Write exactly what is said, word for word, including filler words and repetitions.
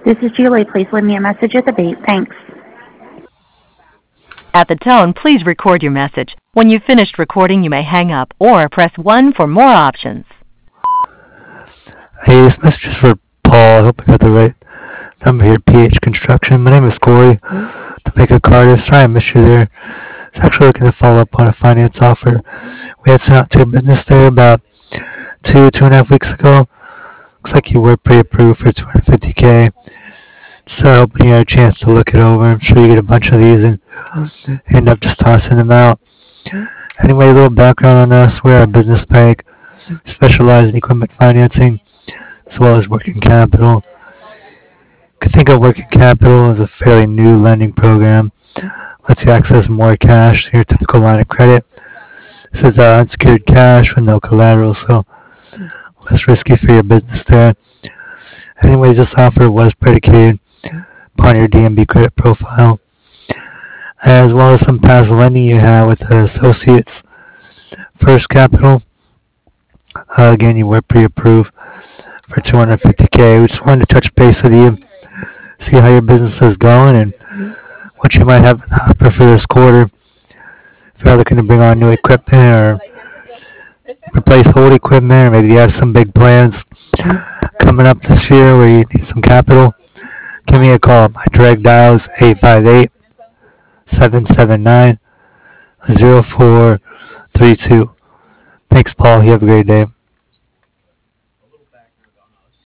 This is Julie. Please leave me a message at the beep. Thanks. At the tone, please record your message. When you've finished recording, you may hang up or press one for more options. Hey, this message is for Paul. I hope I got the right number here. P H Construction. My name is Corey. Topeka Carter. Sorry I missed you there. I was actually looking to follow up on a finance offer. We had sent out to a business there about two, two and a half weeks ago. Looks like you were pre-approved for two hundred fifty K. So hoping you had a chance to look it over. I'm sure you get a bunch of these and end up just tossing them out. Anyway, a little background on us. We're a business bank. We specialize in equipment financing as well as working capital. You can think of working capital as a fairly new lending program. Lets you access more cash than your typical line of credit. This is uh, unsecured cash with no collateral, so less risky for your business there. Anyways, this offer was predicated upon your D M B credit profile, as well as some past lending you have with the Associates First Capital. Uh, again, you were pre-approved for two hundred fifty K. We just wanted to touch base with you, see how your business is going, and what you might have an offer for this quarter. If you're looking to bring on new equipment or replace old equipment, or maybe you have some big plans coming up this year where you need some capital, give me a call. My direct dial is eight five eight, seven seven nine, zero four three two. Thanks, Paul. You have a great day.